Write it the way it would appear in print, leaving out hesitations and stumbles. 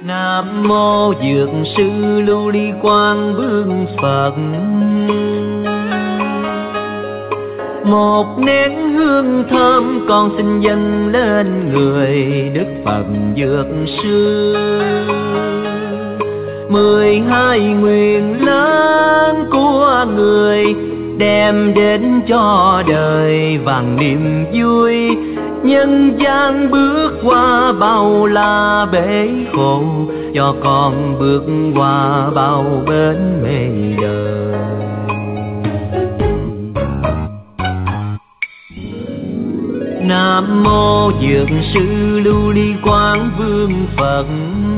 Nam mô Dược sư Lưu Ly Quang Vương Phật. Một nén hương thơm con xin dâng lên người Đức Phật Dược sư. 12 nguyện lớn của người đem đến cho đời vàng niềm vui. Nhân gian bước qua bao la bể khổ, cho con bước qua bao bến mê đời. Nam mô Dược sư Lưu Ly Quang Vương Phật.